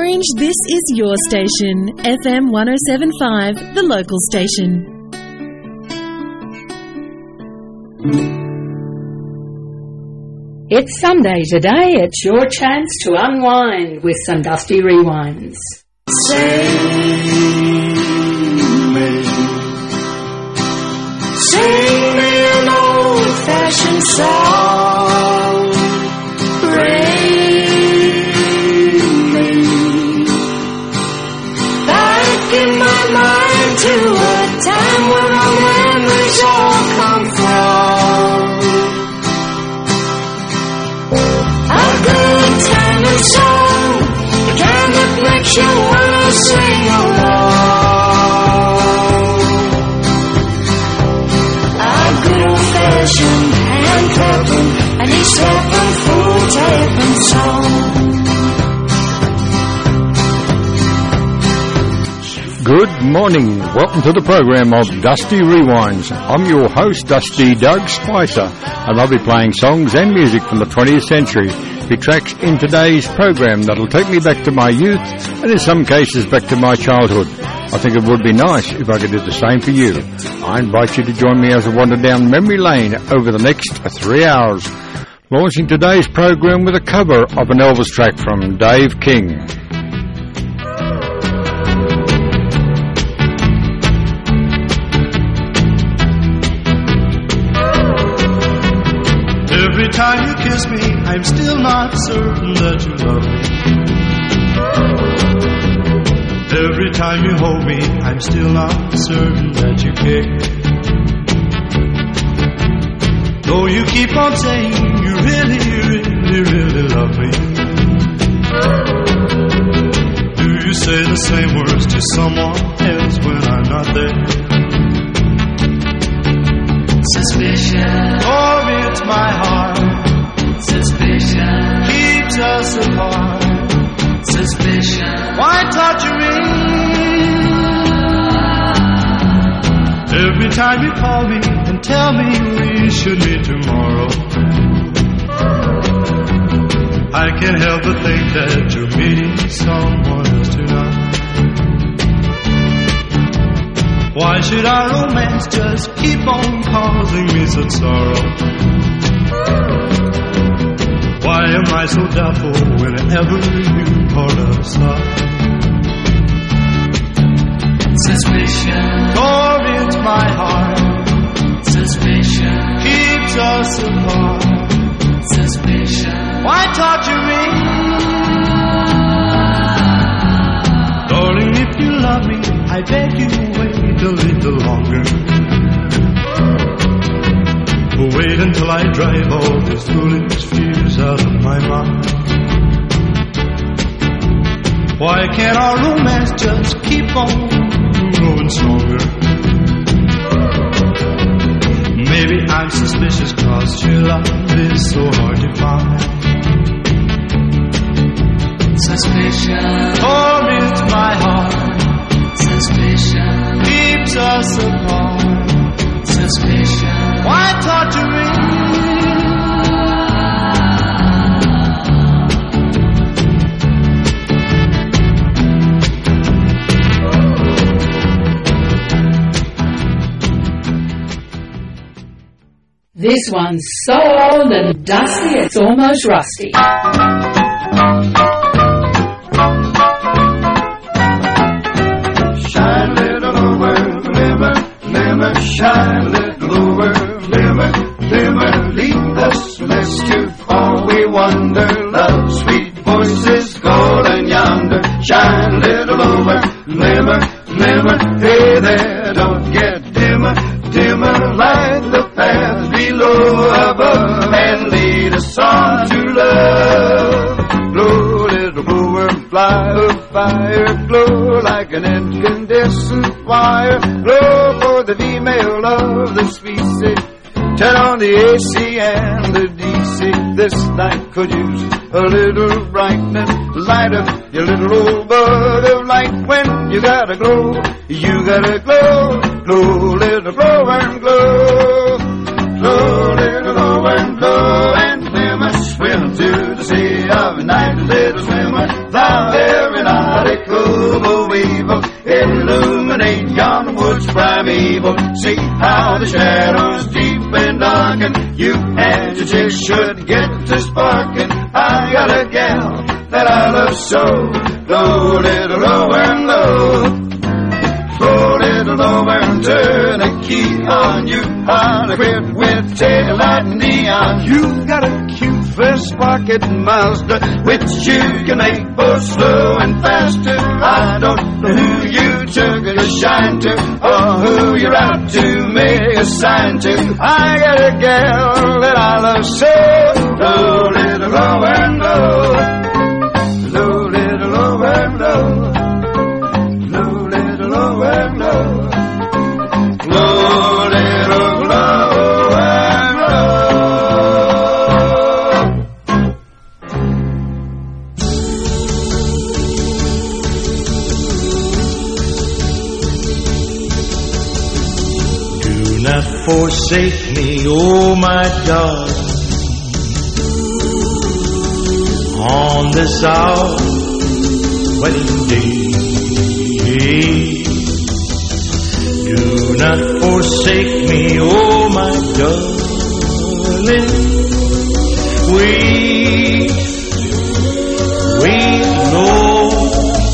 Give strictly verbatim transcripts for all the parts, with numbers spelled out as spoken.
Orange, this is your station, F M one oh seven point five, the local station. It's Sunday today. It's your chance to unwind with some Dusty Rewinds. Sing me, sing me an old-fashioned song. Bring me back in my mind to a time when our memories all come from. A good time and song, the kind that makes you wanna sing along. A good old-fashioned hand clapping and he's slapping full tapping song. Good morning. Welcome to the program of Dusty Rewinds. I'm your host, Dusty Doug Spicer, and I'll be playing songs and music from the twentieth century. Be tracks in today's program that'll take me back to my youth and in some cases back to my childhood. I think it would be nice if I could do the same for you. I invite you to join me as I wander down memory lane over the next three hours. Launching today's program with a cover of an Elvis track from Dave King. Every time you kiss me, I'm still not certain that you love me. Every time you hold me, I'm still not certain that you care. Though you keep on saying you really, really, really love me. Do you say the same words to someone else when I'm not there? Suspicion, or it's my heart. Suspicion keeps us apart. Suspicion, why torture me? Every time you call me and tell me we should meet tomorrow, I can't help but think that you're meeting someone else tonight. Why should our romance just keep on causing me such sorrow? Why am I so doubtful whenever you call aside? Suspicion, or it's my heart. Suspicion keeps us apart. Suspicion, why torture me? Darling, if you love me, I beg you wait a little longer. Wait until I drive all these foolish fears out of my mind. Why can't our romance just keep on growing stronger? Maybe I'm suspicious cause your love is so hard to find. Suspicion, or it's my heart. Suspicion keeps us apart. Suspicion, why torture me? This one's so old and dusty it's almost rusty. Shine little over, glimmer, glimmer, shine little over, glimmer, glimmer, lead us, lest too far we wander, love, sweet voices golden yonder. Shine little over, glimmer, glimmer, hey there, don't get dimmer, dimmer, light the path below, above, and lead us on to love. Glow, little blower, fly a fire, glow like an incandescent wire, glow for the female of the species. Turn on the A C and the D C. This night could use a little brightness. Light up your little old bud of light. When you gotta glow, you gotta glow. Glow, little glow and glow. Glow, little glow and glow. And glimmer, swim to the sea of night. Little swimmer, fly every night. soul. Blow a little lower and low. Blow a little lower and turn the key on. You ought to quit with tail light and neon. You got a cute first pocket Mazda, which you can make both slow and faster. I don't know who you took your shine to, or who you're out to make a sign to. I got a gal that I love so. Blow a little lower and low. Blow a little lower and low. Blow a little lower and low. Blow a little lower and low. Do not forsake me, oh my darling, on this our wedding day. Do not forsake me, oh my darling. Wait, wait, Lord.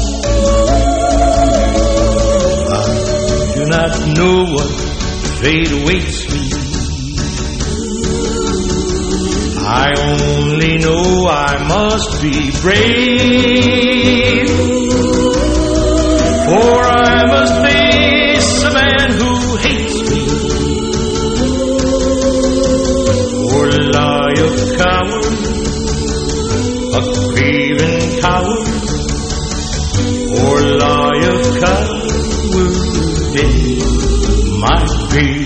I do not know what fate awaits me. I only know I must be brave, for I must face a man who hates me. Or lie a coward, a craven coward, or lie a coward in my grave.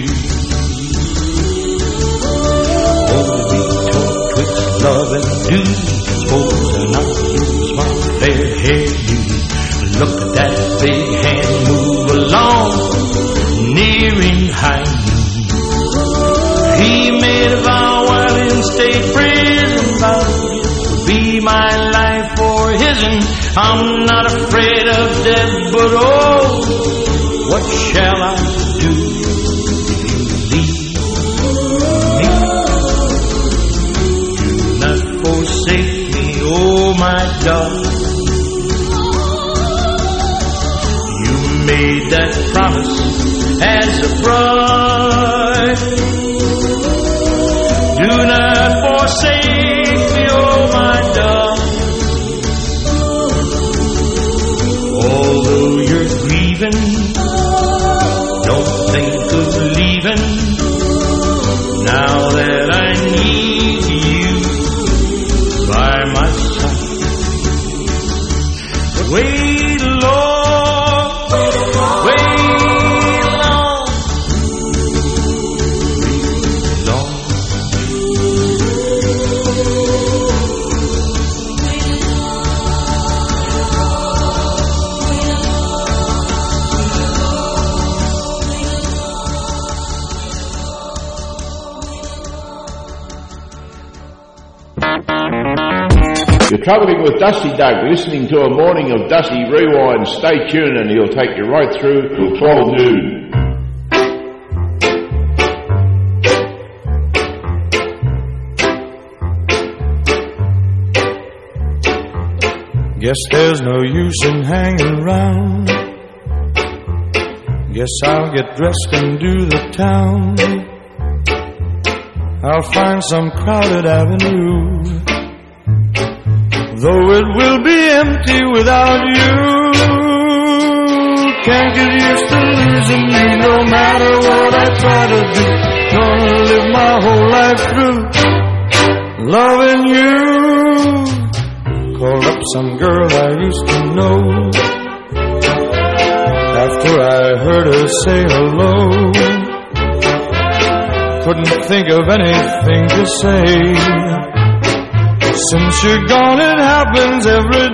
Love and do, suppose and I'll use my fair hair. Look at that big hand move along, nearing high noon. He made a vow while in state prison, vowed it would be my life for his, and I'm not afraid of death, but oh, what shall I do if you leave me? Forsake me, oh my darling. You made that promise as a bride. Do not forsake me, oh my darling. Although you're grieving, don't think of leaving. Now that I need you by my side. Wait, Lord, wait, Lord, wait, Lord, wait, Lord. You're travelling with Dusty Doug, listening to a morning of Dusty Rewind. Stay tuned and he'll take you right through till twelve noon. Guess there's no use in hanging around. Guess I'll get dressed and do the town. I'll find some crowded avenue, though it will be empty without you. Can't get used to losing you, no matter what I try to do. Gonna live my whole life through loving you. Called up some girl I used to know, after I heard her say hello. Couldn't think of anything to say. Since you're gone, it happens every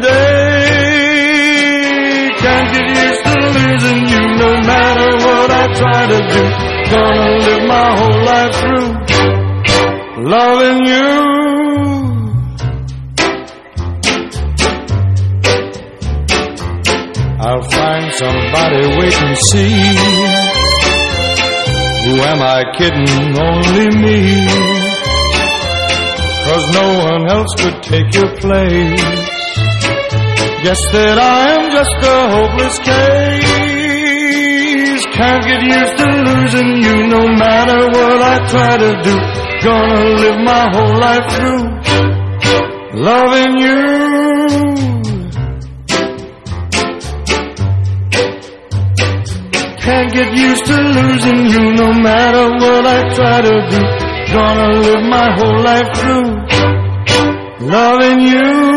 day. Can't get used to losing you, no matter what I try to do. Gonna live my whole life through loving you. I'll find somebody wait and see. Who am I kidding? Only me. 'Cause no one else could take your place. Guess that I am just a hopeless case. Can't get used to losing you no matter what I try to do. Gonna live my whole life through loving you. Can't get used to losing you no matter what I try to do. Gonna live my whole life through loving you.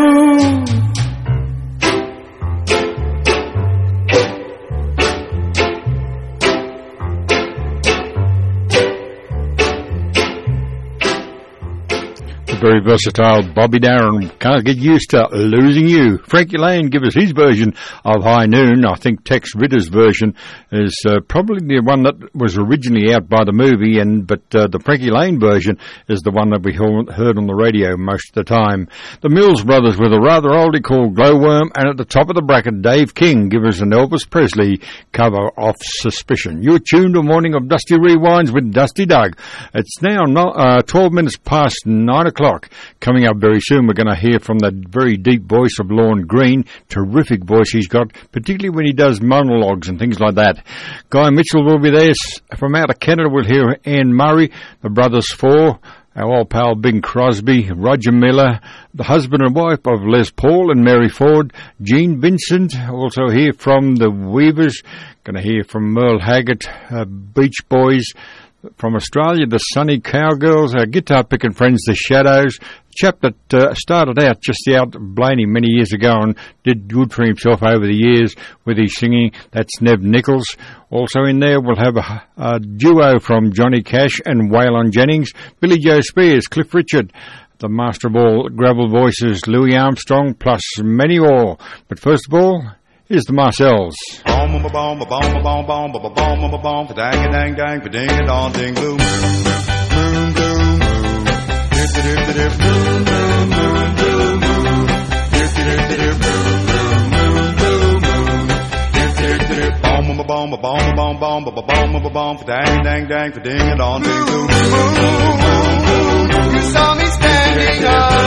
Very versatile Bobby Darin. Can't get used to losing you. Frankie Lane give us his version of High Noon. I think Tex Ritter's version is uh, probably the one that was originally out by the movie, and but uh, the Frankie Lane version is the one that we heard on the radio most of the time. The Mills Brothers with a rather oldie called Glowworm, and at the top of the bracket, Dave King give us an Elvis Presley cover of Suspicion. You're tuned to Morning of Dusty Rewinds with Dusty Doug. It's now not, uh, twelve minutes past nine o'clock. Coming up very soon, we're going to hear from the very deep voice of Lorne Green. Terrific voice he's got, particularly when he does monologues and things like that. Guy Mitchell will be there. From out of Canada, we'll hear Anne Murray, the Brothers Four, our old pal Bing Crosby, Roger Miller, the husband and wife of Les Paul and Mary Ford, Gene Vincent. Also hear from the Weavers. Going to hear from Merle Haggard, uh, Beach Boys. From Australia, the Sunny Cowgirls, our guitar-picking friends, the Shadows. Chap that uh, started out just out Blaney many years ago and did good for himself over the years with his singing. That's Nev Nichols. Also in there, we'll have a, a duo from Johnny Cash and Waylon Jennings, Billy Joe Spears, Cliff Richard, the master of all gravel voices, Louis Armstrong, plus many more. But first of all, here's the Marcells. Boom, boom, boom, boom, boom, boom, boom, boom, boom, boom, boom, for dang, dang, dang, for ding, a dong, ding, boom, boom, boom, boom, dip, dip, dip, dip, boom, boom, boom, boom, boom, dip, dip, dip, dip, boom, boom, boom, boom, dip, dip, dip, dip, boom, boom, boom, boom, boom, boom, boom, boom, boom, boom, for dang, dang, dang, for ding, a dong, ding, boom, boom, boom, boom. You saw me standing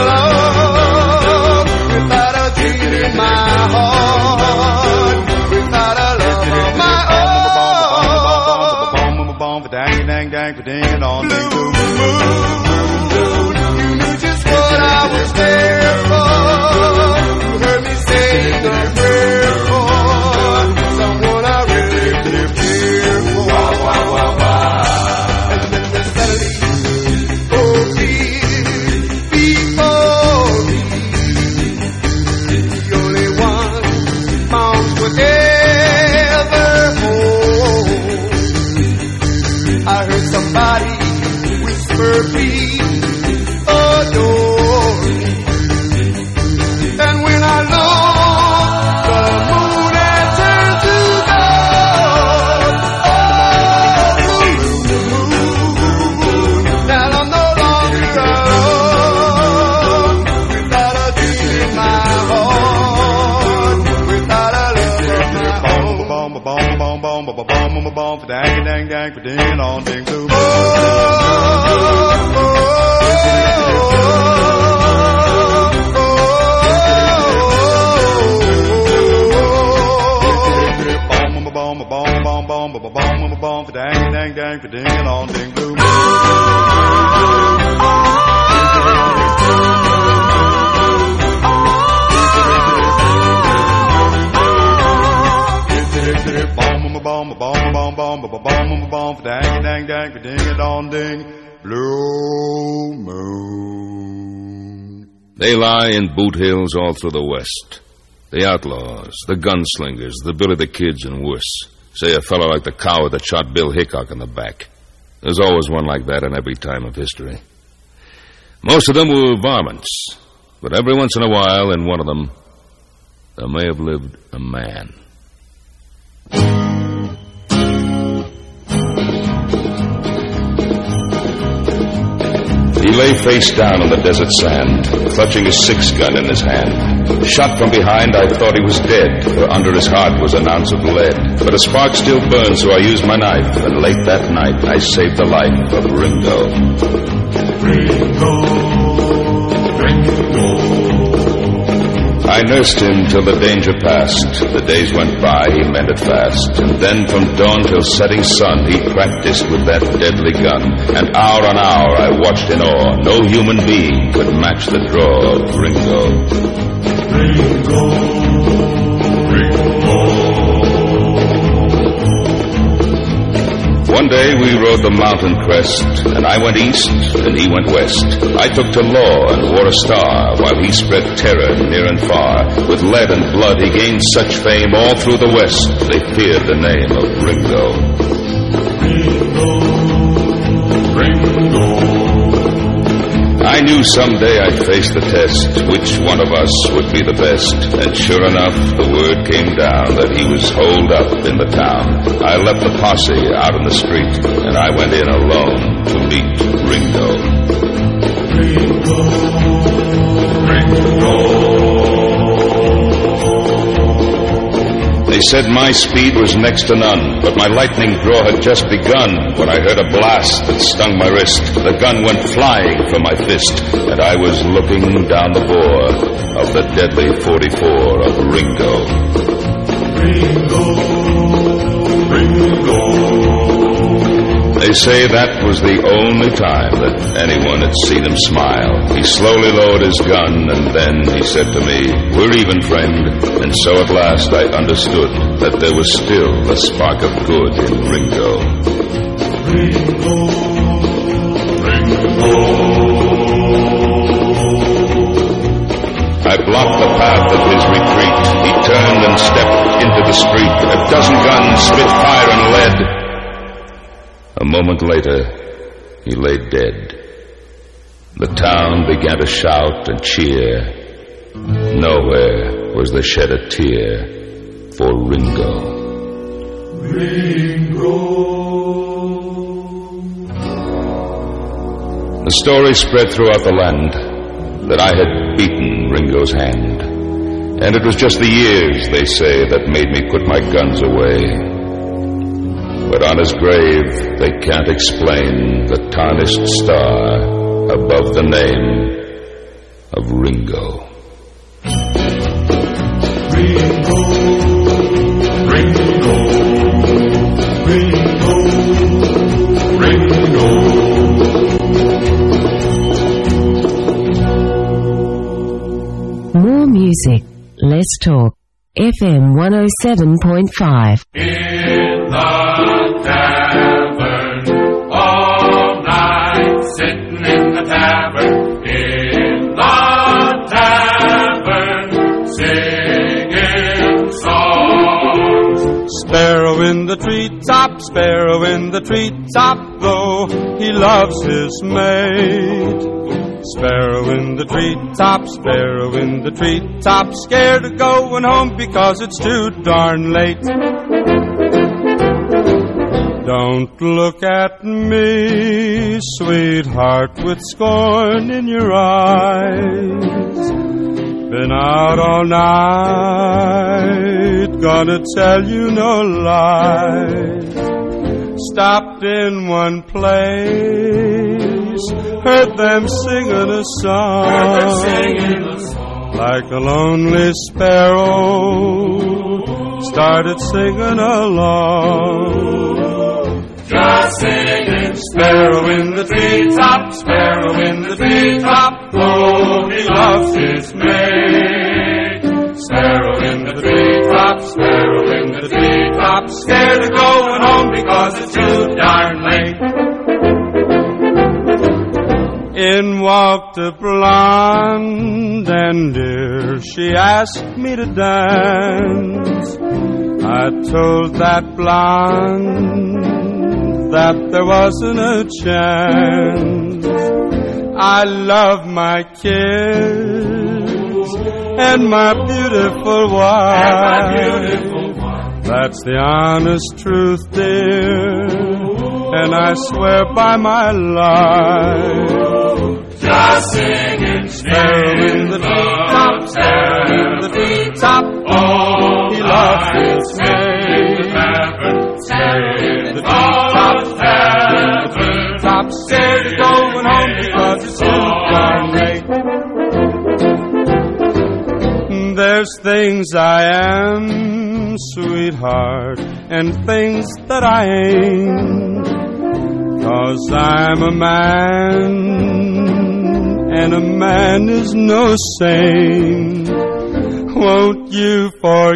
alone without a dream in my heart. Without a love of my own. Dang, dang, dang, ding, and on. Blue moon, you knew just what I was there for. You heard me say a prayer for someone I really did care for. Wow, wow, wow, wow. And then the suddenly, oh, please, before me, the only one found whatever. I heard somebody whisper, please adore me. And when I look, the moon had turned to gold. Oh, moon, moon, now I'm no longer alone. Without a dream in my heart, without a love of my own. Boom, boom, boom, boom, boom, boom, boom, boom, boom, for dang, dang, dang, for ding, and on, ding, boom. Oh, oh, oh, oh, oh, for dang, dang, dang, for ding, and on, ding, boom. Bomb, bomb, bomb, bomb, bomb, bomb, bomb, bomb, dang, dang, dang, ding, a dong, ding, blue moon. They lie in boot hills all through the West. The outlaws, the gunslingers, the Billy the Kids and worse. Say a fellow like the coward that shot Bill Hickok in the back. There's always one like that in every time of history. Most of them were varmints, but every once in a while in one of them, there may have lived a man. He lay face down on the desert sand, clutching his six-gun in his hand. Shot from behind, I thought he was dead, for under his heart was an ounce of lead. But a spark still burned, so I used my knife, and late that night I saved the life of Ringo. Ringo, Ringo. I nursed him till the danger passed. The days went by, he mended fast. And then from dawn till setting sun, he practiced with that deadly gun. And hour on hour I watched in awe. No human being could match the draw of Ringo. Ringo, Ringo. One day we rode the mountain crest, and I went east and he went west. I took to law and wore a star, while he spread terror near and far. With lead and blood he gained such fame all through the west, they feared the name of Ringo. Ringo, Ringo. I knew someday I'd face the test, which one of us would be the best. And sure enough, the word came down that he was holed up in the town. I left the posse out in the street, and I went in alone to meet Ringo. Ringo, Ringo. They said my speed was next to none, but my lightning draw had just begun when I heard a blast that stung my wrist. The gun went flying from my fist, and I was looking down the bore of the deadly forty-four of Ringo. Ringo, Ringo. They say that was the only time that anyone had seen him smile. He slowly lowered his gun, and then he said to me, "We're even, friend." And so at last I understood that there was still a spark of good in Ringo. Ringo, Ringo. I blocked the path of his retreat. He turned and stepped into the street. A dozen guns spit fire and lead. A moment later, he lay dead. The town began to shout and cheer. Nowhere was there shed a tear for Ringo. Ringo. The story spread throughout the land that I had beaten Ringo's hand. And it was just the years, they say, that made me put my guns away. But on his grave, they can't explain the tarnished star above the name of Ringo. Ringo, Ringo, Ringo, Ringo. More music, less talk. F M one oh seven point five. In the tavern, all night, sitting in the tavern, in the tavern, singing songs. Sparrow in the treetop, sparrow in the treetop, though he loves his mate. Sparrow in the treetop, sparrow in the treetop, scared of going home because it's too darn late. Don't look at me, sweetheart, with scorn in your eyes. Been out all night, gonna tell you no lies. Stopped in one place, heard them singing a song, like a lonely sparrow, started singing along. Just singing, sparrow in the treetop, sparrow in the treetop, oh, he loves his mate. Sparrow in the treetop, sparrow in the treetop, scared of going home because it's too darn late. In walked a blonde, and dear, she asked me to dance. I told that blonde that there wasn't a chance. I love my kids and my beautiful wife. That's the honest truth, dear, and I swear by my life. Just singing, sparrow in the treetop, sparrow in the treetop, oh, he loves his mate. Sparrow in the treetop, sparrow in the treetop, scared of going home because it's too darn late. There's things I am, sweetheart, and things that I ain't. 'Cause I'm a man, and a man is no saint. Won't you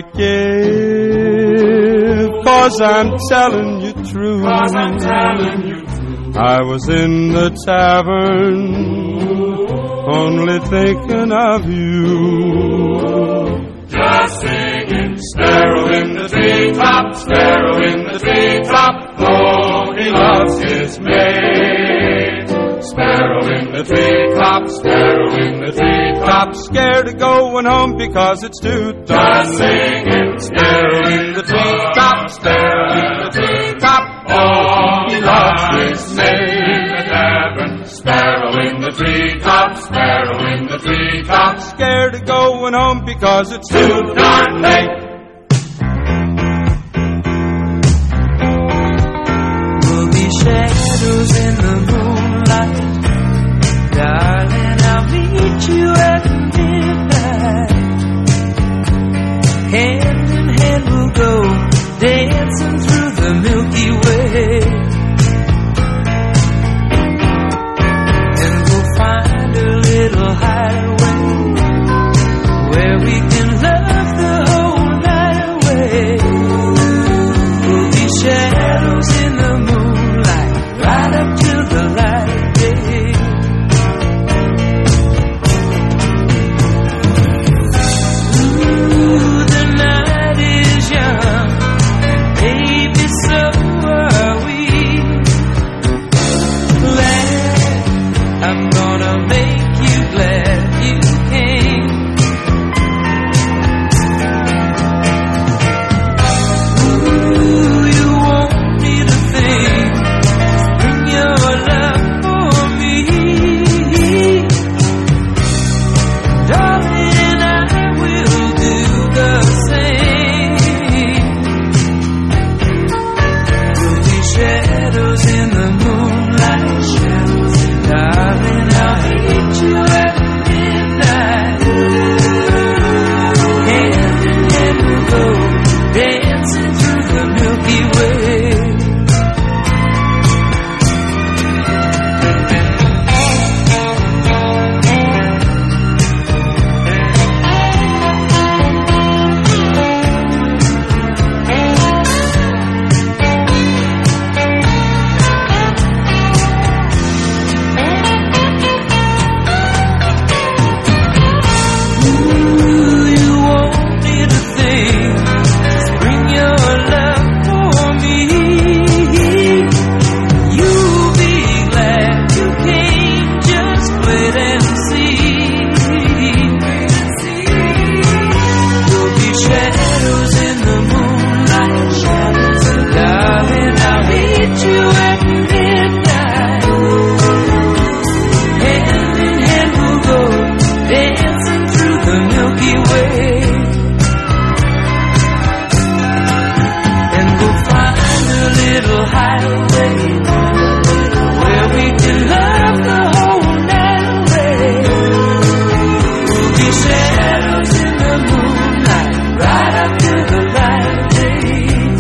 forgive? 'Cause I'm telling you true. 'Cause I'm telling you true. I was in the tavern, only thinking of you. Just singing, sparrow in the treetop, sparrow in the treetop. Oh, he loves his mate. Sparrow in the treetop, sparrow in the treetop. Scared of going home because it's too dark. Just singing, sparrow in the treetop, sparrow in the treetop. Oh, he loves his mate. In the tavern, sparrow in the treetop, sparrow in the treetop. Scared of going home because it's too darn late. Shadows in the moonlight, darling, I'll meet you at midnight. Hand in hand we'll go dancing through the Milky Way, and we'll find a little hideaway where we can love the whole night away. We'll be shadows in the moonlight, right up till the light of day. Ooh, the night is young, baby, so are we. Glad, I'm gonna make you glad you came. Ooh, you won't need a thing. Bring your love for me, darling. I will do the same. We'll be shadows in the moonlight, shadows, darling. I'll meet you at midnight. Hand in hand we'll go dancing through the Milky Way. Ooh, you won't need a thing. Just bring your love for me. You'll be glad you came. Just wait and see. We'll be shadows in the moonlight, shadows, darling. I'll meet you at midnight. Hand in hand we'll go dancing through the Milky Way, and we'll find a little hideaway where we can love the whole night away. We'll be shadows in the moonlight, right up to the light of day.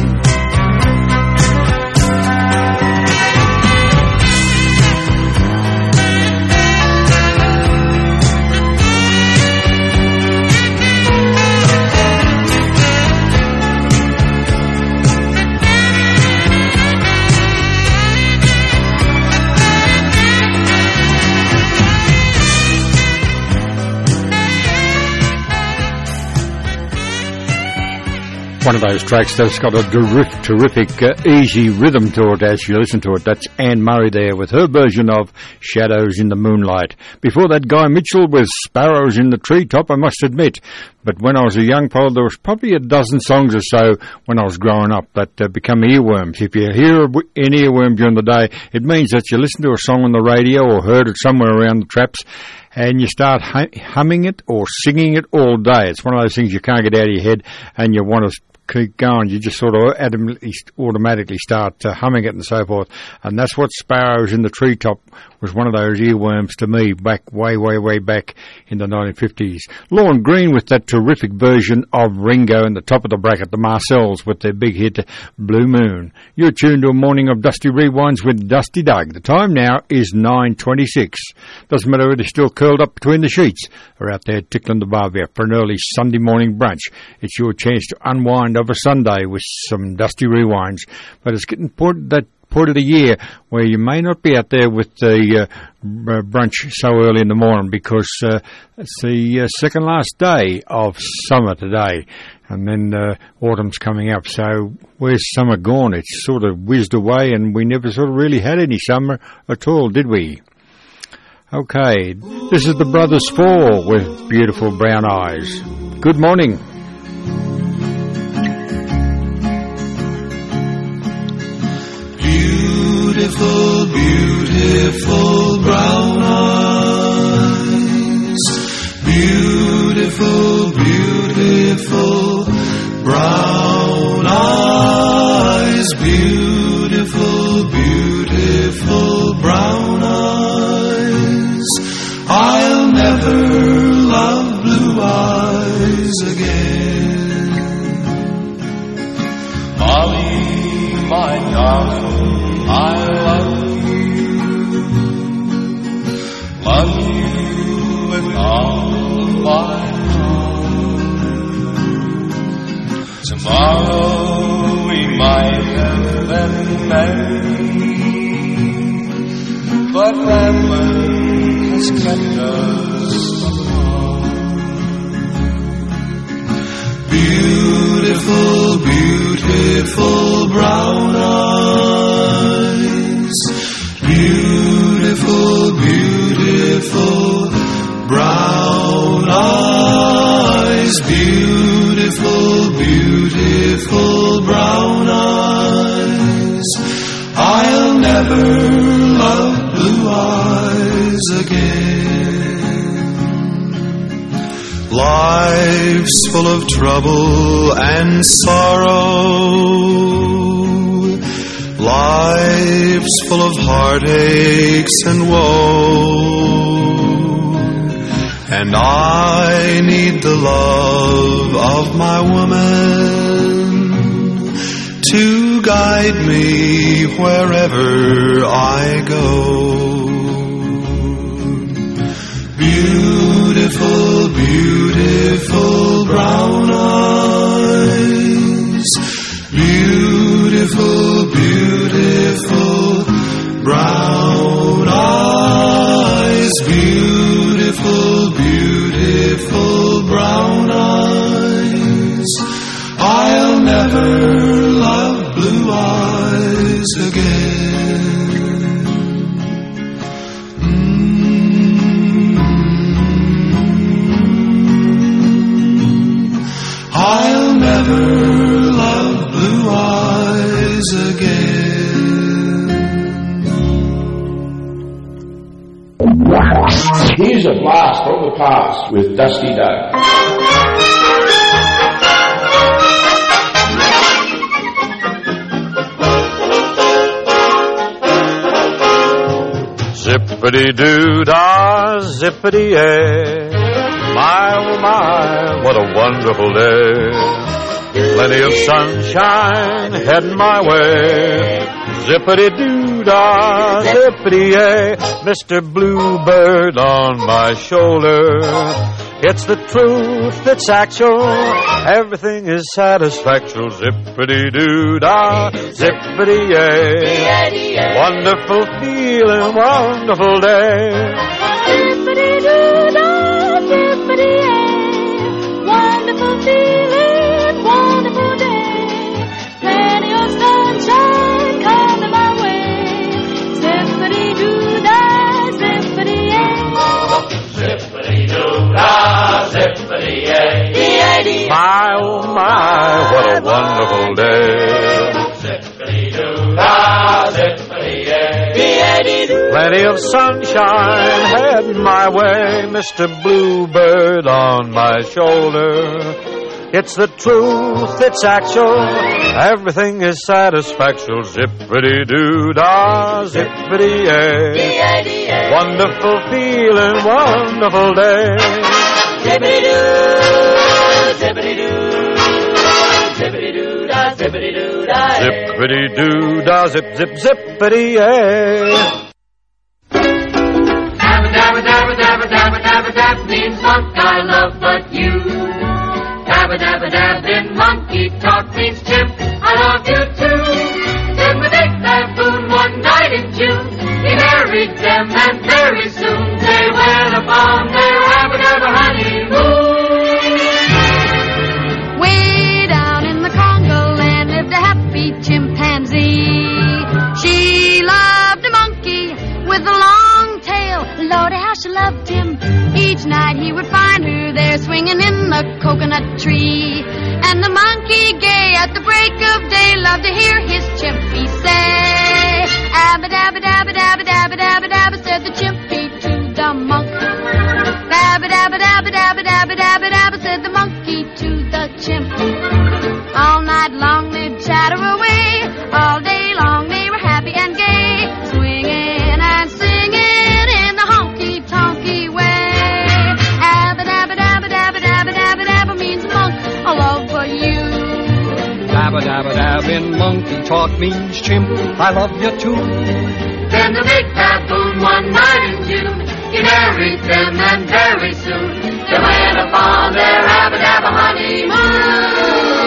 One of those tracks that's got a terrific, terrific uh, easy rhythm to it as you listen to it. That's Anne Murray there with her version of Shadows in the Moonlight. Before that, Guy Mitchell with Sparrows in the Treetop, I must admit. But when I was a young fellow, there was probably a dozen songs or so when I was growing up that uh, become earworms. If you hear an earworm during the day, it means that you listen to a song on the radio or heard it somewhere around the traps, and you start humming it or singing it all day. It's one of those things you can't get out of your head, and you want to keep going. You just sort of automatically, automatically start uh, humming it and so forth. And that's what Sparrows in the Treetop was, one of those earworms to me back way, way, way back in the nineteen fifties. Lorne Green with that terrific version of Ringo, and the top of the bracket, the Marcells with their big hit, Blue Moon. You're tuned to a morning of Dusty Rewinds with Dusty Doug. The time now is nine twenty-six. Doesn't matter whether you're still curled up between the sheets or out there tickling the barbie for an early Sunday morning brunch. It's your chance to unwind over Sunday with some Dusty Rewinds. But it's getting put that point of the year where you may not be out there with the uh, brunch so early in the morning, because uh, it's the uh, second last day of summer today, and then uh, autumn's coming up. So where's summer gone? It's sort of whizzed away, and we never sort of really had any summer at all, did we? Okay, this is the Brothers Four with Beautiful Brown Eyes. Good morning. Beautiful, beautiful brown eyes. Beautiful, beautiful brown eyes. Beautiful, beautiful brown eyes. I'll never love blue eyes again. Molly, my darling, I love you, love you with all my heart. Tomorrow we might have been married, but family has kept us apart. Beautiful, beautiful brown eyes. Beautiful, beautiful brown eyes. Beautiful, beautiful brown eyes. I'll never love blue eyes again. Life's full of trouble and sorrow. Life's full of heartaches and woe, and I need the love of my woman to guide me wherever I go. Beautiful, beautiful brown eyes. Beautiful, beautiful brown eyes. Beautiful, beautiful brown eyes. I'll never love blue eyes again. Mm-hmm. I'll never love blue eyes again. Here's a blast from the past with Dusty Doug. Zippity-doo-dah, zippity-yay. My, oh my, what a wonderful day. Plenty of sunshine heading my way. Zippity-doo-dah, zippity-yay. Mister Bluebird on my shoulder. It's the truth, it's actual. Everything is satisfactual. Zippity-doo-dah, zippity-yay. Wonderful feeling, wonderful day. Zippity-doo-dah, zippity-yay. Wonderful feeling, wonderful day. Plenty of sunshine coming my way. Zippity-doo-dah, zippity-yay. Zippity-doo-dah, zippity-yay. My, oh my, what a wonderful day. Zippity-doo-dah, zippity-yay. Plenty of sunshine heading my way. Mister Bluebird on my shoulder. It's the truth, it's actual. Everything is satisfactual. Zippity-doo-dah, zippity-yay. Wonderful feeling, wonderful day. Zippity-doo, zippity-doo, zippity-doo-dah, zippity-doo-dah. Zippity-doo-dah, zip, zip, zippity-yay. Dabba, dabba, dabba, dabba, dabba, dabba, dabba means monk I love but you. Dabba, dabba, dabba in monkey talk means chimp I love you too. Then the big baboon one night in June, he married them and very soon they went upon their dabba, dabba honeymoon. Way down in the Congo land lived a happy chimpanzee. She loved a monkey with a long tail. Lordy, how she loved him. Each night he would find her there swinging in the coconut tree. And the monkey, gay at the break of day, loved to hear his chimpy say, abba dabba dabba dabba dabba dabba dabba, said the chimpy to the monk. Dabba dabba dabba dabba dabba dabba dabba, said the monkey to the chimp. All night long they'd chatter away, all day long they were happy and gay, swinging and singing in the honky-tonky way. Abba dabba dabba dabba dabba dabba dabba means monk, I love for you. Dabba dabba dab in monkey talk means chimp, I love you too. Then the big baboon one night in June, he married them and very soon they went upon their abba dabba honeymoon.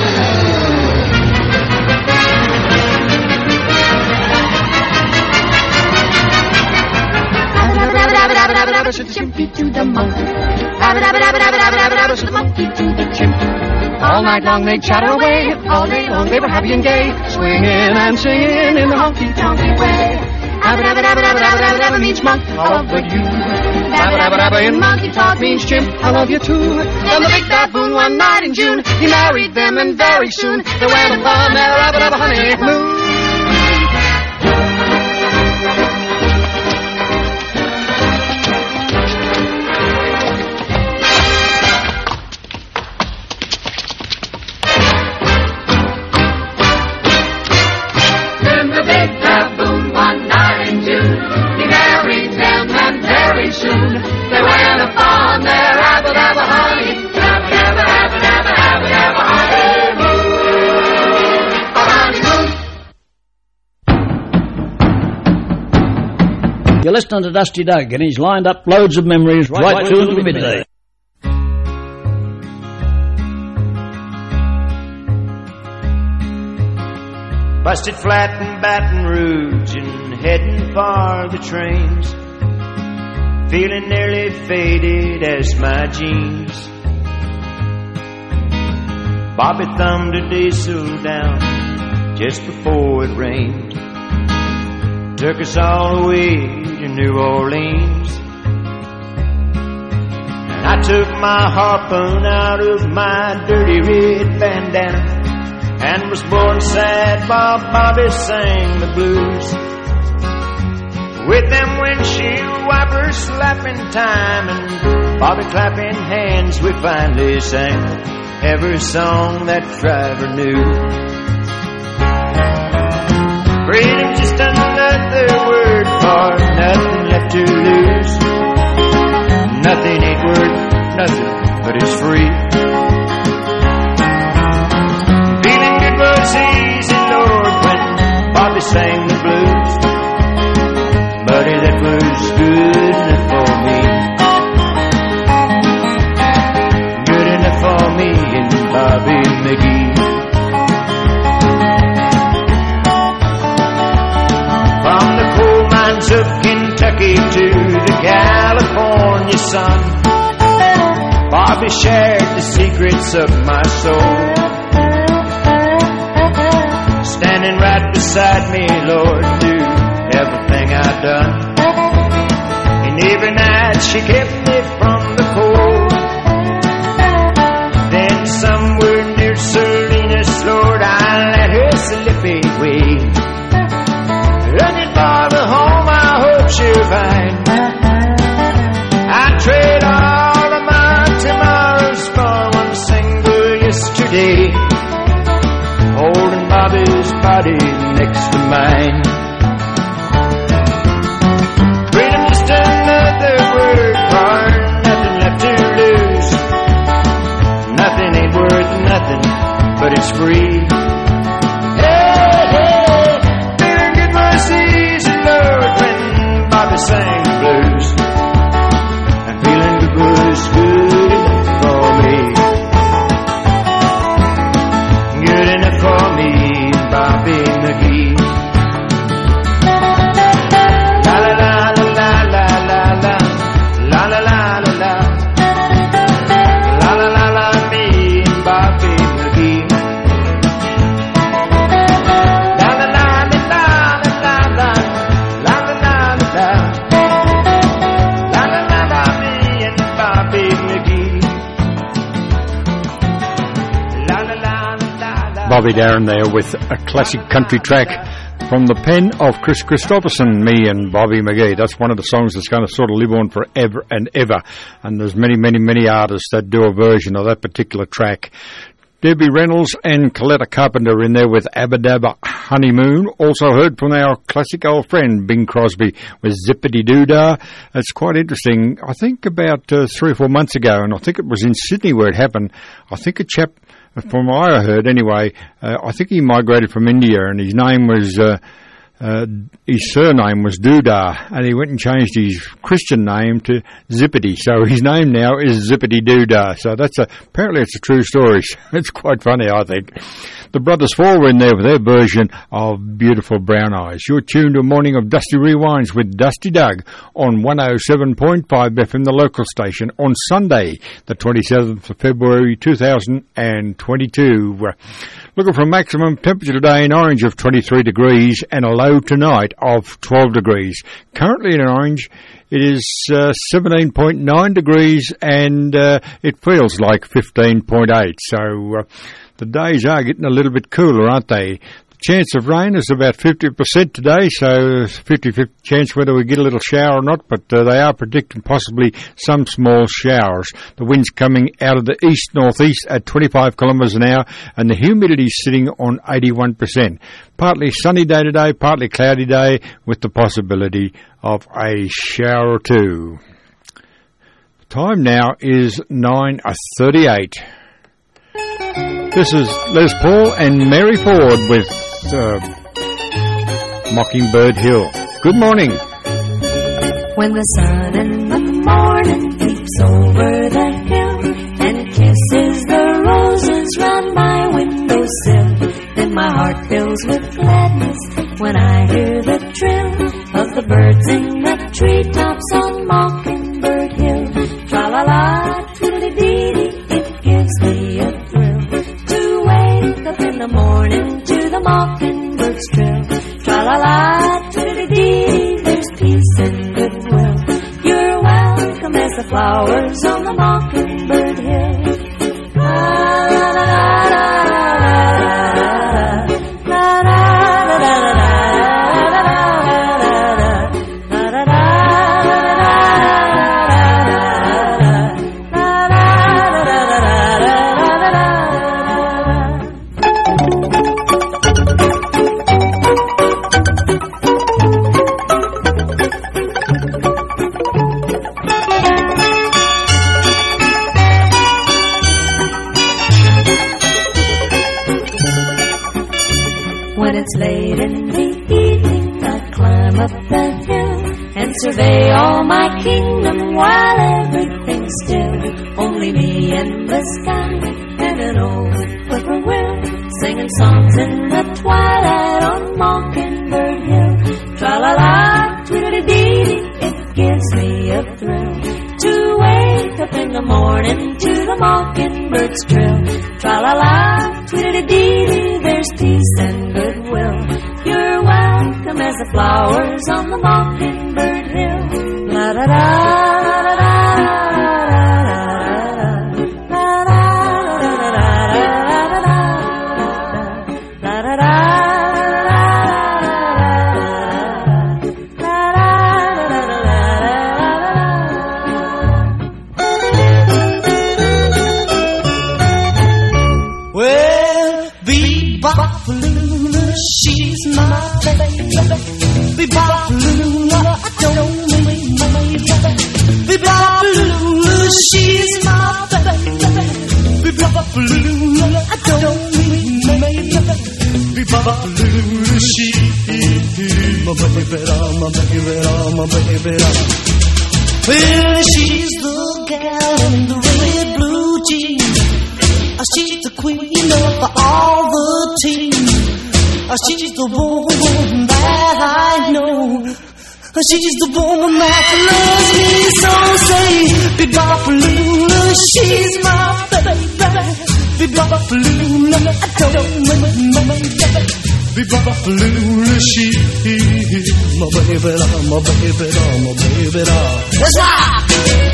Said the chimpy to the monkey. Dabba dabba dabba dabba dabba dabba dabba, said the monkey to the chimp. All night long they chatter away, all day long they were happy and gay, swinging and singing in the honky-tonky way. Dabba dabba dabba dabba dabba dabba dabba means monk, I love but you. Dabba dabba dabba in monkey talk means chimp, I love you too. Then the big baboon one night in June, he married them and very soon they went upon their dabba dabba honeymoon. You're listening to Dusty Doug, and he's lined up loads of memories right, right through into midday. Busted flat in Baton Rouge and heading for the trains, feeling nearly faded as my jeans. Bobby thumbed a diesel down just before it rained, took us all the way to New Orleans. And I took my harpoon out of my dirty red bandana and was born sad while Bobby sang the blues. With them windshield wipers slapping time and Bobby clapping hands, we finally sang every song that driver knew. Freedom, just another word for nothing left to lose. Nothing ain't worth nothing, but it's free. Feeling good was easy, Lord, when Bobby sang the blues. Buddy, that was good enough for me. Good enough for me and Bobby McGee. Of Kentucky to the California sun, Bobby shared the secrets of my soul. Standing right beside me, Lord, through everything I've done. And every night she kept me from the cold. Then somewhere near Salinas, Lord, I let her slip away, looking for the home I hope she'll find. I trade all of my tomorrows for one single day, holding Bobby's body next to mine. Freedom, just another word for nothing left to lose. Nothing ain't worth nothing, but it's free. Hey, hey, feeling good was easy, Lord, when Bobby sang the blues. And feeling good was good enough for me. Good enough for me, Bobby McGee. La la la la la la la la la la la la la la la la la me and Bobby McGee. La la la la la la la la la la la la la la la me and Bobby McGee. La la la la la. Bobby Darin there with a classic country track from the pen of Chris Christopherson, Me and Bobby McGee. That's one of the songs that's going to sort of live on forever and ever. And there's many, many, many artists that do a version of that particular track. Debbie Reynolds and Coletta Carpenter in there with Abba Dabba Honeymoon. Also heard from our classic old friend Bing Crosby with Zippity Doo Dah. It's quite interesting. I think about uh, three or four months ago, and I think it was in Sydney where it happened. I think a chap, from what I heard anyway, uh, I think he migrated from India, and his name was, uh, uh, his surname was Doodah, and he went and changed his Christian name to Zippity. So his name now is Zippity Doo Dah. So that's a, apparently it's a true story. It's quite funny, I think. The Brothers Four were in there with their version of Beautiful Brown Eyes. You're tuned to a morning of Dusty Rewinds with Dusty Doug on one oh seven point five F M, the local station, on Sunday, the twenty-seventh of February two thousand twenty-two. We're looking for a maximum temperature today in Orange of twenty-three degrees and a low tonight of twelve degrees. Currently in Orange, it is uh, seventeen point nine degrees and uh, it feels like fifteen point eight. So uh, the days are getting a little bit cooler, aren't they? The chance of rain is about fifty percent today, so fifty-fifty chance whether we get a little shower or not, but uh, they are predicting possibly some small showers. The wind's coming out of the east-northeast at twenty-five kilometres an hour, and the humidity is sitting on eighty-one percent. Partly sunny day today, partly cloudy day, with the possibility of a shower or two. The time now is nine thirty-eight. This is Les Paul and Mary Ford with uh, Mockingbird Hill. Good morning. When the sun in the morning peeps over the hill and kisses the roses round my windowsill, then my heart fills with gladness when I hear the trill of the birds in the treetops on Mockingbird Hill. Tra-la-la, twiddly-dee-dee, it gives me a thrill to wake up in the morning to the mockingbird's trill. Tra-la-la, twiddly-dee, there's peace and goodwill. You're welcome as the flowers on the Mockingbird Hill. La-la-la-la-la-la-la, late in the evening, I climb up the hill and survey all my kingdom while everything's still. Only me and the sky and an old whippoorwill singing songs in the twilight on Mockingbird Hill. Tra-la-la, twiddly-dee-dee, it gives me a thrill to wake up in the morning to the mockingbird's trill. Tra-la-la, twiddly-dee-dee, there's peace and goodwill. You're welcome as the flowers on the Mockingbird Hill. La-da-da-da-da-da. Well, Bebop-a-lula, she's my baby. Bebop-a-lula, I don't mean my baby. Bebop-a-lula, she's my baby. Bebop-a-lula, I don't mean my baby. Bebop-a-lula, she's my baby, my baby, my baby. Well, she's the gal in the red blue jeans. She's the queen of all the team. She's the woman that I know. She's the woman that loves me so. Say, Bebop-a-lula, she's my baby. Bebop-a-lula, I don't know my baby. Bebop-a-lula, she's my baby, my baby, my baby. Let's rock!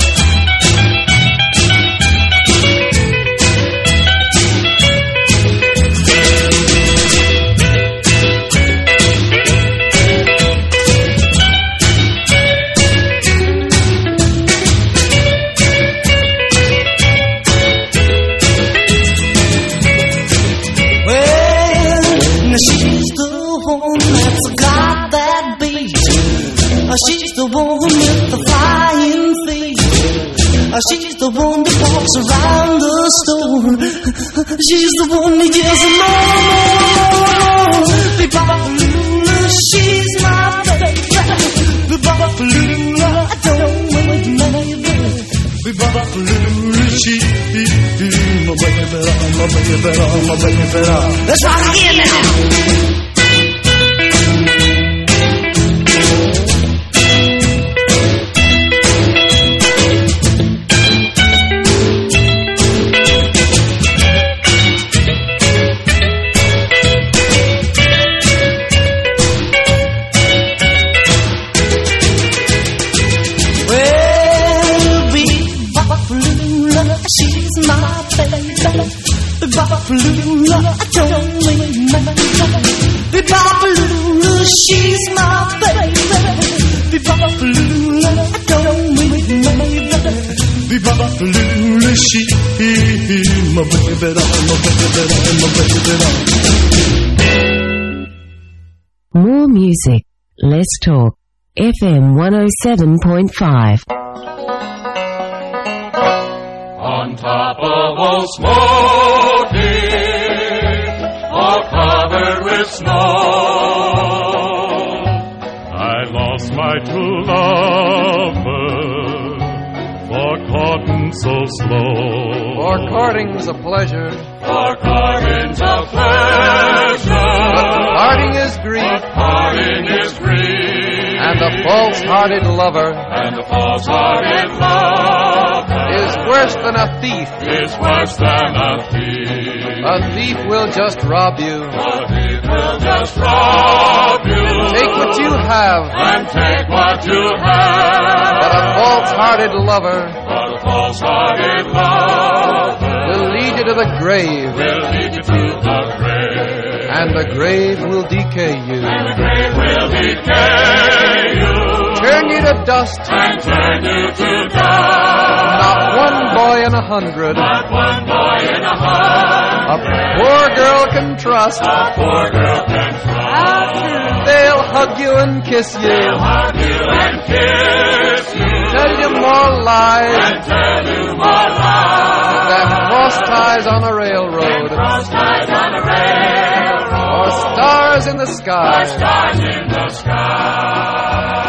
She's the one with the flying feet. She's the one that walks around the store. She's the one that yells more. Bebop-a-lula, she's my baby. Bebop-a-lula, I don't want my baby. Bebop-a-lula, she's my baby, my baby, my baby. Let's rock again now. Bebop-a-lula, I don't mean my baby. Bebop-a-lula, she's my baby. Bebop-a-lula, I don't mean my baby. Bebop-a-lula, she's my baby, my baby, my baby. More music, less talk. F M one oh seven point five. On top of old Smoky, all covered with snow, I lost my true lover, for courting so slow. For courting's a pleasure, for courting's a pleasure, but parting is grief, but parting is grief, and the false-hearted lover, and the false-hearted lover is worse than a thief, is worse than a thief. A thief will just rob you, a thief will just rob you. Take what you have, and take what you have. But a false-hearted lover, but a false-hearted lover will lead you to the grave, will lead you to the grave, and the grave will decay you, and the grave will decay you, turn you to dust, and turn you to dust. Not one boy in a hundred, not one boy in a hundred, a poor girl can trust, a poor girl can trust. They'll hug you and kiss you, they'll hug you and kiss you, tell you more lies, and tell you more lies, than cross ties on a railroad, cross ties on a railroad, or stars in the sky, or stars in the sky.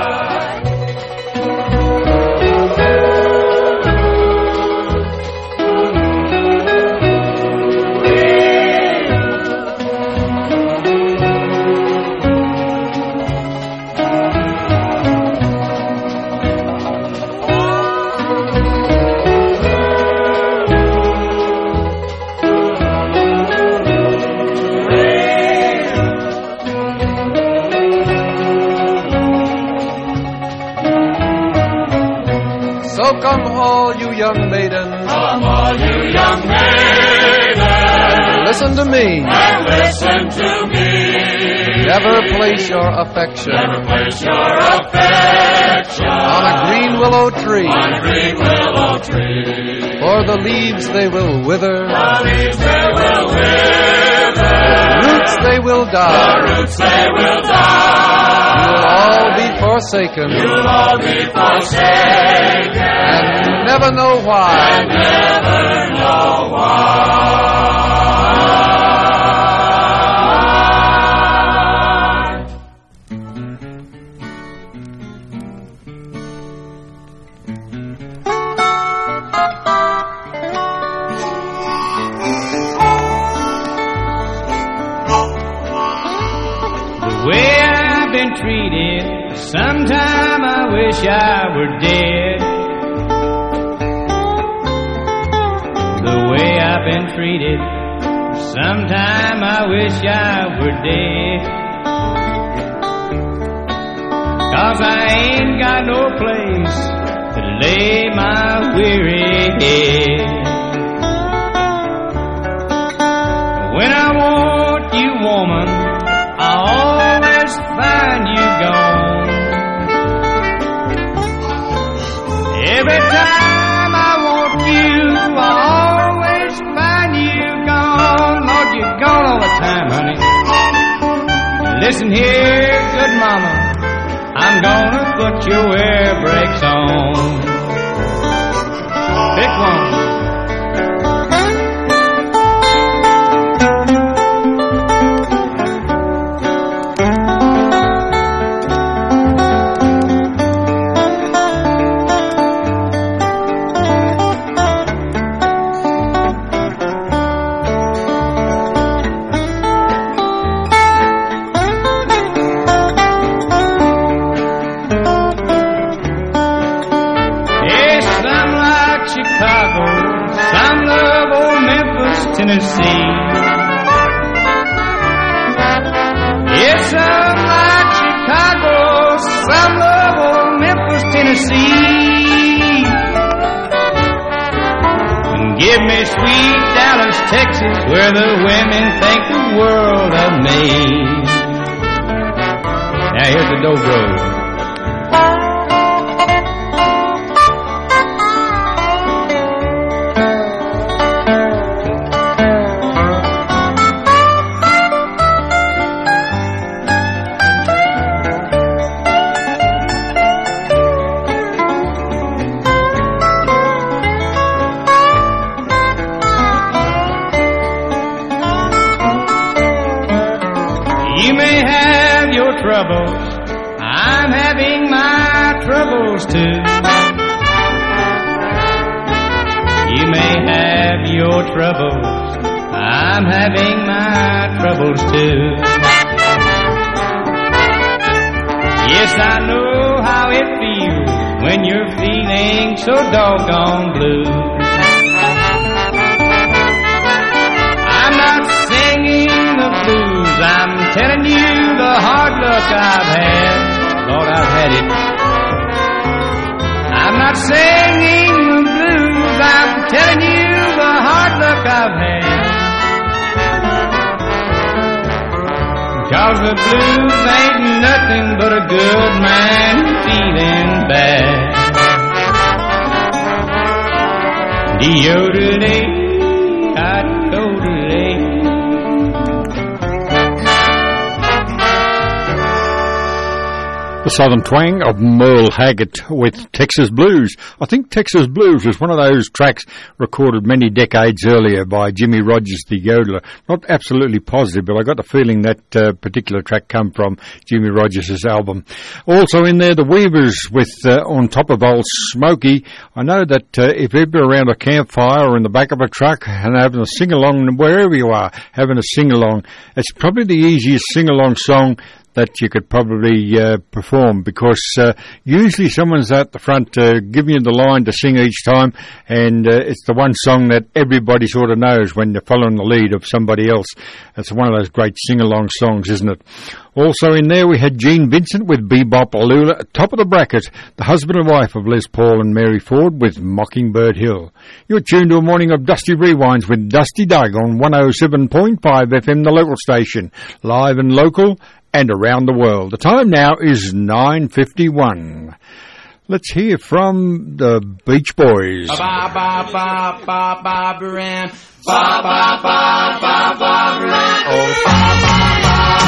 Come all you young maidens, come all you young maidens, and listen to me, and listen to me. Never place your affection, never place your affection on a green willow tree, on a green willow tree. For the leaves they will wither, the leaves they will wither. With roots will die. The roots they will die. You'll all be forsaken. You'll all be forsaken. And never know why. And never know why. Treated. Sometime I wish I were dead. The way I've been treated. Sometime I wish I were dead. 'Cause I ain't got no place to lay my weary head. When I want you, woman, I always find you gone. Every time I want you, I always find you gone. Lord, you're gone all the time, honey. Listen here, good mama, I'm gonna put your air brakes on. Pick one. Tennessee. Yes, some like Chicago, some love old Memphis, Tennessee. And give me sweet Dallas, Texas, where the women think the world of me. Now here's the dobro. I'm having my troubles too. You may have your troubles, I'm having my troubles too. Yes, I know how it feels when you're feeling so doggone blue. I'm not singing the blues, I'm telling you the hard luck I've had. Lord, I've had it. I'm not singing the blues, I'm telling you the hard luck I've had. 'Cause the blues ain't nothing but a good man feeling bad. De-o-de-day, I-do-de-day. The Southern Twang of Merle Haggard with Texas Blues. I think Texas Blues was one of those tracks recorded many decades earlier by Jimmy Rogers, the yodeler. Not absolutely positive, but I got the feeling that uh, particular track come from Jimmy Rogers' album. Also in there, the Weavers with uh, On Top of Old Smoky. I know that uh, if you're around a campfire or in the back of a truck and having a sing-along, wherever you are, having a sing-along, it's probably the easiest sing-along song that you could probably uh, perform, because uh, usually someone's at the front uh, giving you the line to sing each time, and uh, it's the one song that everybody sort of knows when you're following the lead of somebody else. It's one of those great sing-along songs, isn't it? Also in there we had Gene Vincent with Bebop Alula. At top of the bracket, the husband and wife of Les Paul and Mary Ford with Mockingbird Hill. You're tuned to a morning of Dusty Rewinds with Dusty Doug on one oh seven point five F M, the local station, live and local and around the world. The time now is nine fifty-one. Let's hear from the Beach Boys. Ba ba ba ba ba Baran. Ba ba ba ba ba Baran. Oh ba ba ba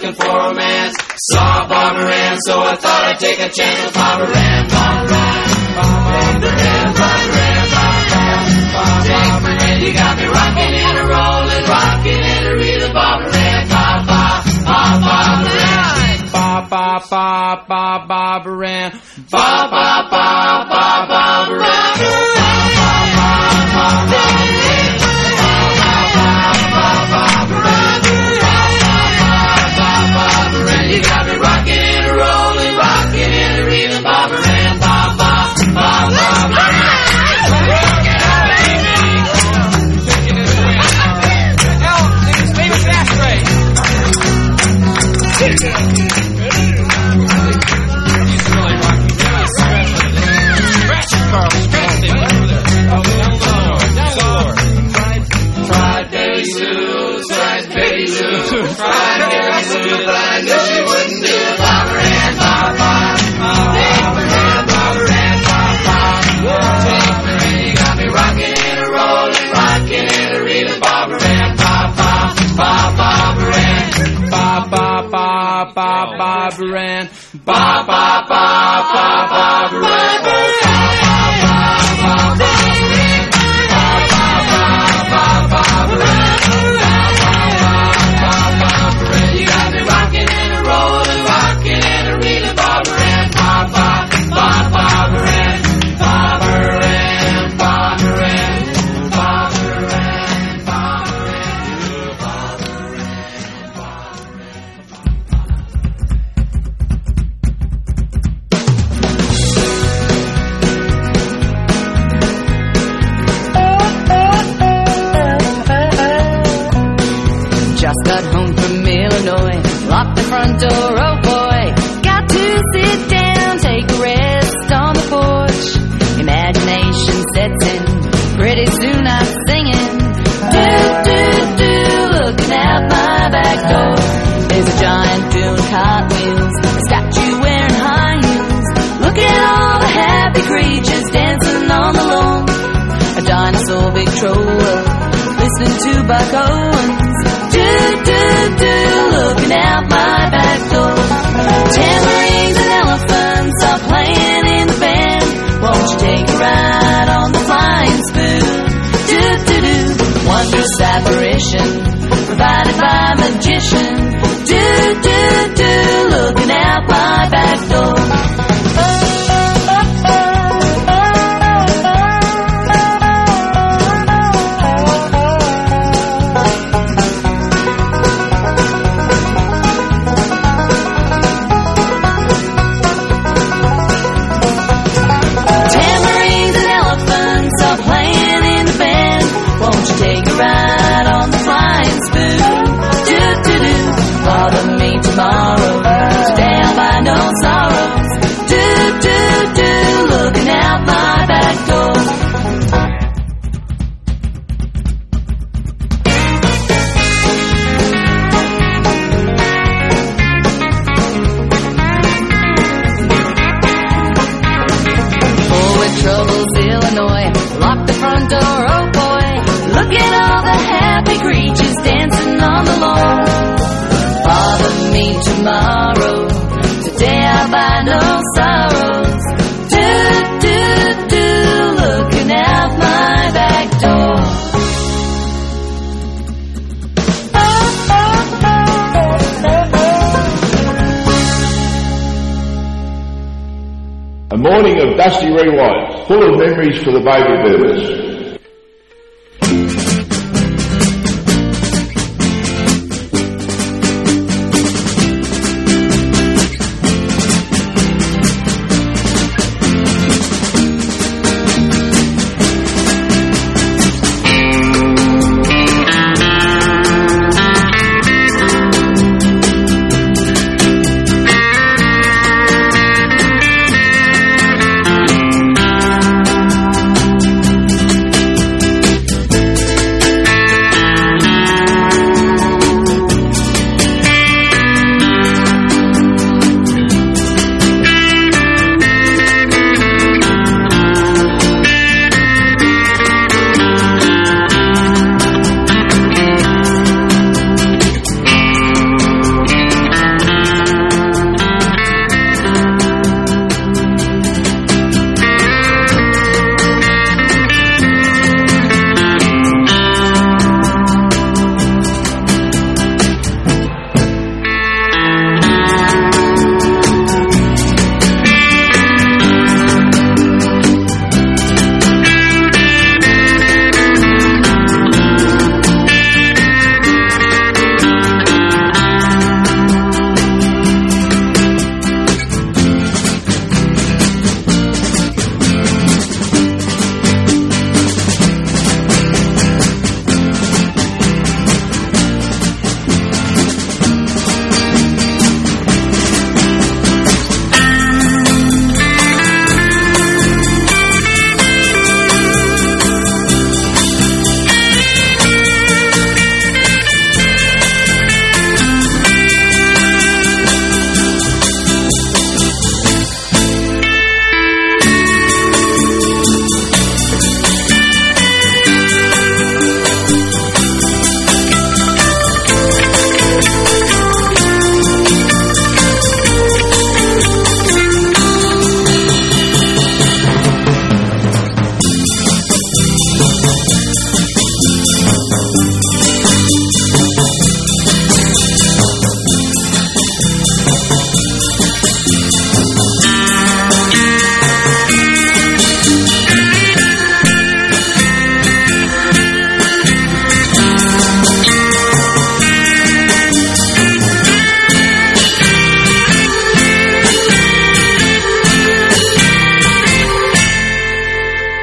looking for romance. Saw Barbara Ann, so I thought I'd take a chance with Barbara Ann. Barbara Ann, Barbara Ann, Barbara Ann, Barbara Ann, Barbara Ann. You got me rocking and a rolling, rocking and a reeling. Barbara Ann, ba ba ba Barbara Ann, ba ba ba ba Barbara Ann, ba ba ba ba Barbara Ann. You got me rocking and a rolling, rocking and a reeling. Barbara Ann, ba ba ba Barbara Ann. Fried Betty Lou, fried Betty Lou, fried Betty Lou, but I knew she wouldn't do it. Barbara Ann, ba ba, Barbara Ann, Barbara Ann, ba ba, Barbara Ann. You got me rocking and a rolling, rocking and a reeling. Barbara Ann, ba ba ba Barbara Ann, ba ba ba ba Barbara Ann, ba ba ba ba Barbara Ann. You got me rocking and a rolling, rocking and a reeling. Barbara Ann, ba ba ba Barbara Ann, Barbara Ann, Barbara Ann, Barbara Ann, Barbara Ann, Barbara Ann. Just got home from Illinois, locked the front door, oh boy. Got to sit down, take a rest on the porch. Imagination sets in, pretty soon I'm singing. Do, do, do, looking out my back door. There's a giant doing cartwheels, a statue wearing high heels. Look at all the happy creatures dancing on the lawn. A dinosaur Victrola, listening to Buck Owens. Do, do, do, looking out my back door. Tambourines and elephants are playing in the band. Won't you take a ride on the flying spoon? Do, do, do, wondrous apparition provided by magician. Do, do, do, looking out my back door. Take a ride on the flying spoon. Do, do, do, bother me tomorrow. Today I'll find no sorrows. Do, do, do, looking out my back door. Forward troubles, Illinois. Lock the front door, oh boy. Look at all the happy creatures dancing on the lawn. Bother me tomorrow. Today I'll buy no sorrows. Do, do, do, looking out my back door. A morning of Dusty Rewind, full of memories for the baby boomers.